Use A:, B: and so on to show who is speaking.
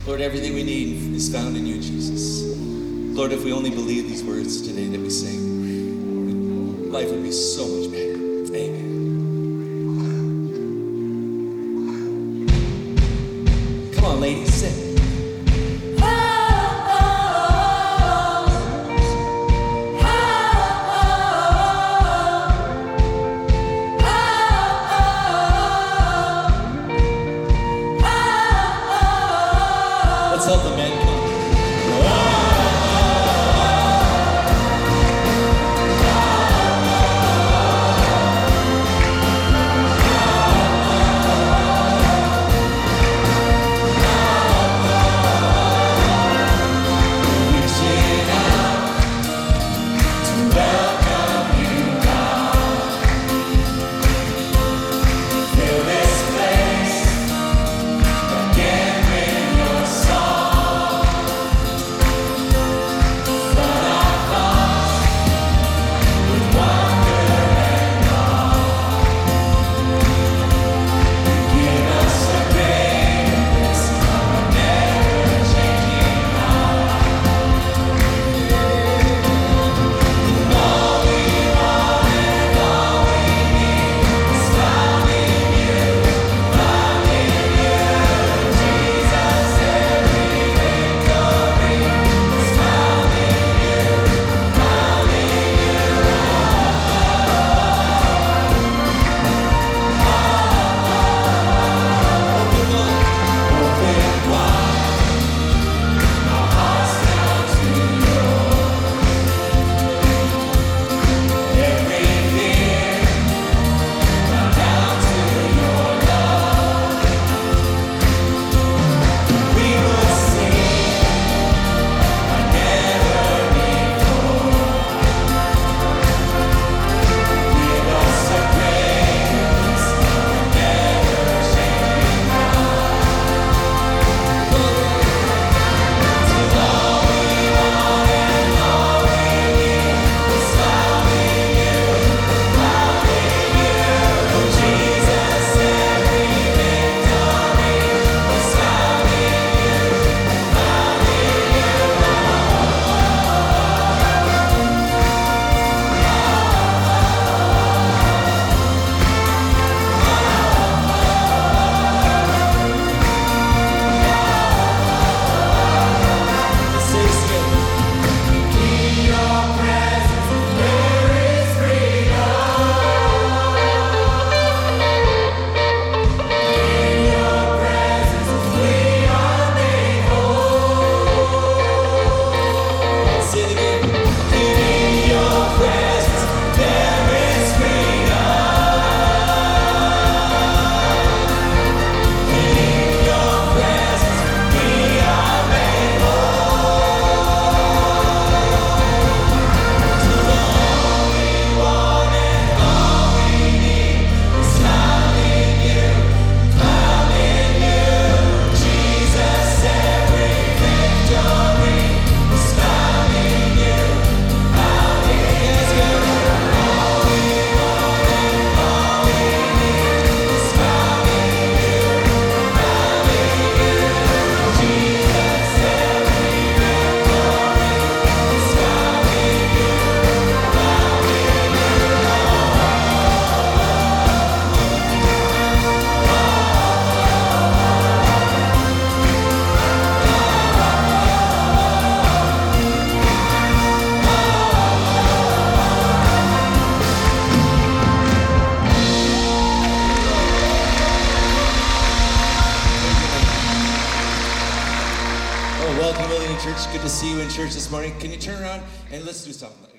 A: Lord, everything we need is found in you, Jesus. Lord, if we only believe these words today that we sing, life would be so much better. Amen. Come on, ladies, sing. Let's help the men come. Welcome, Wellington Church. Good to see you in church this morning. Can you turn around and let's do something?